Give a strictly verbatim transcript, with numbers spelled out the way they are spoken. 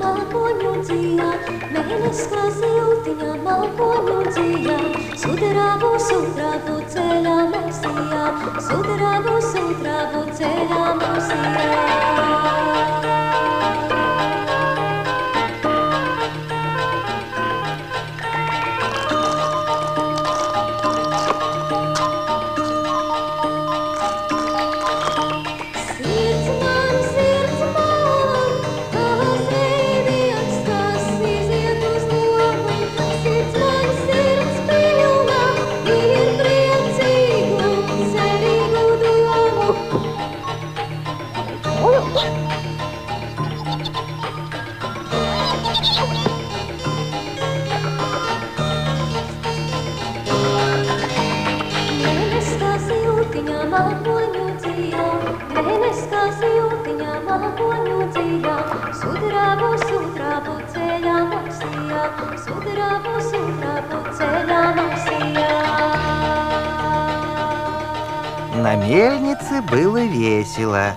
mākoņu dzijā, mēneska siltiņā, mākoņu dzijā, sudrabu, sudrabu ceļā mūsijā, sudrabu, sudrabu ceļā mūsijā. Mākoņu dzijā, mēneska siltiņā, mākoņu dzijā, sudrabu, sudrabu ceļā mūsijā, sudrabu, sudrabu ceļā mūsijā. На мельнице было весело.